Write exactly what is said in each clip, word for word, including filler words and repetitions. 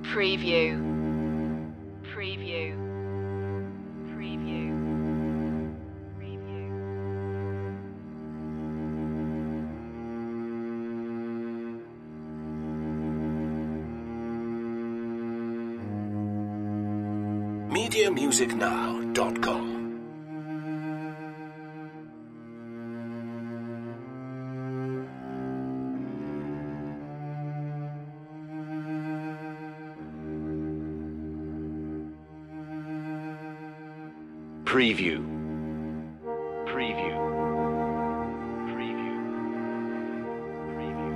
Preview. Preview. Preview. Preview. media music now dot com. Preview. Preview. Preview. Preview.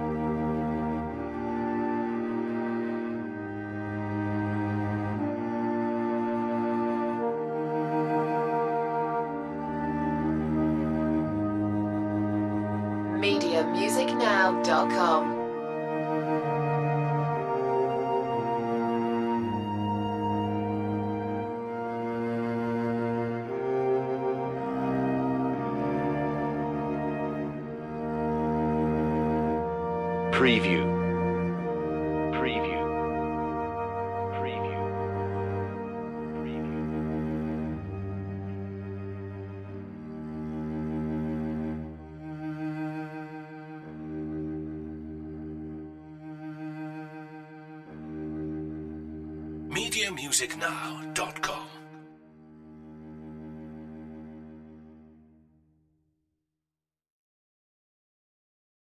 media music now dot com. Preview. Preview. Preview. Preview. media music now dot com.